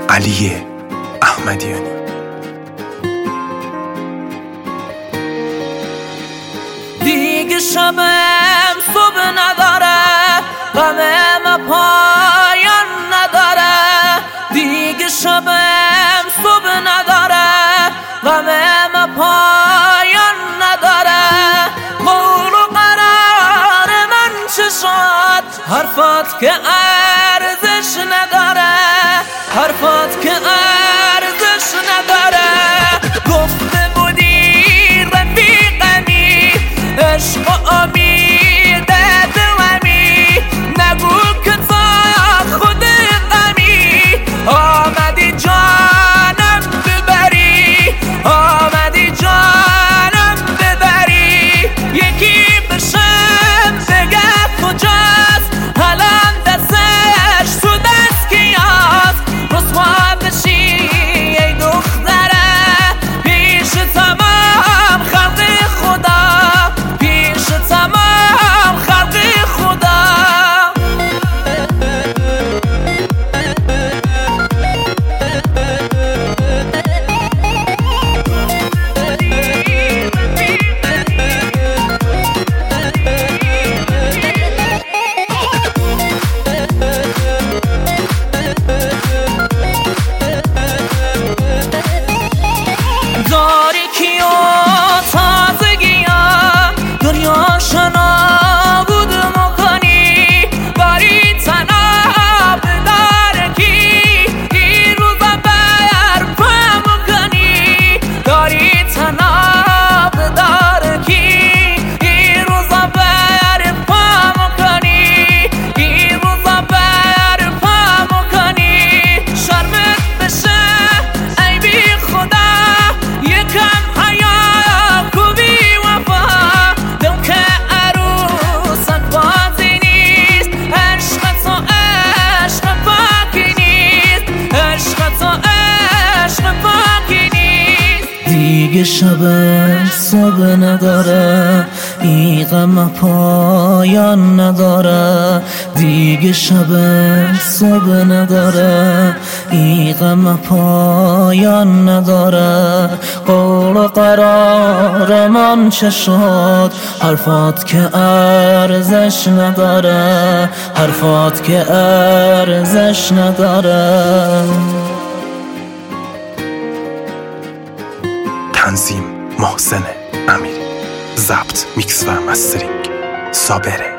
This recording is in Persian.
علی احمدیانی. دیگه شبم صبح نداره، غمم پایان نداره. دیگه شبم صبح نداره، غمم پایان نداره. قول و قرار من چه شد، حرفات که ارزش نداره، حرفات که ارزش نداره. گفته بودی رفیقمی، عشق و امید دلمی، نگو که تا خود غمی. آمدی جانم ببری، آمدی جانم ببری. یکی بشم بگه کجاست، الان دستش تو دست کیاست. رسوا بشی ای دختره، پیش تمام خلق خدا، پیش تمام خلق خدا. تاریکی و تازگی ها دنیا شنابود مکنی، باری تناب دارکی این روزا برپا مکنی. داری تناب دارکی این روزا برپا مکنی، این روزا برپا مکنی. شرمت بشه ای بی خدا، یکم حیا کو بی وفا. دل که عروسک بازی نیست، عشق تو عشق پاکی نیست، عشق تو عشق پاکی نیست. دیگه شب صبح نداره، این غم پایان نداره. دیگه شب صبح نداره، این غم پایان نداره. قول و قرار من چه شد، حرفات که ارزش نداره، حرفات که ارزش نداره. تنظیم محسن امیری، ضبط میکس و مسترینگ صابره.